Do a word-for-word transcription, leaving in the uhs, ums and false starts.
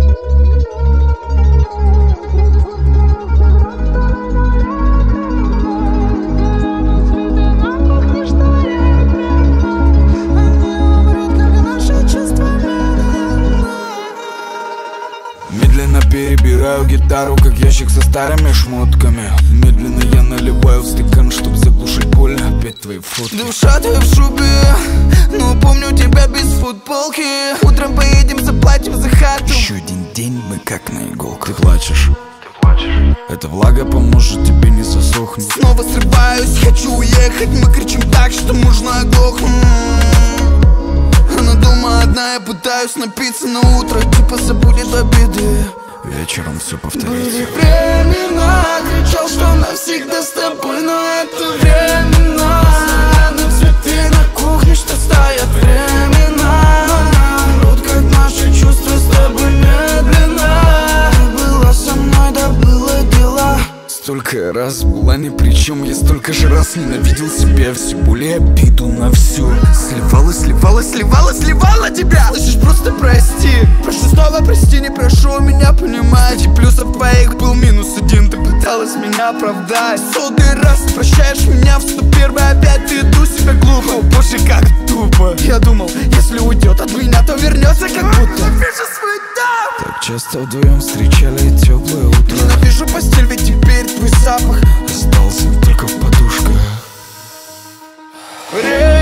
Медленно перебираю гитару, как ящик со старыми шмотками. Медленно я наливаю в стакан, чтоб заглушить боль. Опять твои фотки. Душа твоя в шубе, но помню тебя без футболки. Утром поедем, заплатим за хату. Еще один день, мы как на иголках. Ты плачешь, эта влага поможет тебе не засохнуть. Снова срываюсь, хочу уехать. Мы кричим так, что можно оглохнуть. Она дома одна, я пытаюсь напиться на утро. Типа забудет обиды. Вечером все повторится. Были времена, кричал, что навсегда с тобой, но это временно. Но цветы на кухне, что стоят временно. Врут, как наши чувства с тобой медленно. Ты была со мной, да было дела. Столько раз была ни при чем. Я столько же раз ненавидел себя. Все более обиду на все. Сливала, сливала, сливала, сливала тебя. Слышишь, просто прости. Прошу снова, прости, не прошу меня понимать. И плюсов твоих был минус один. Ты пыталась меня оправдать. Сотый раз прощаешь меня в сто первый. Опять ты иду себя глупо. О боже, как тупо. Я думал, если уйдет от меня, то вернется как будто. Вижу свой дом. Так часто вдвоем встречали теплое утро. Ненавижу постель, ведь теперь твой запах остался только в подушках. Время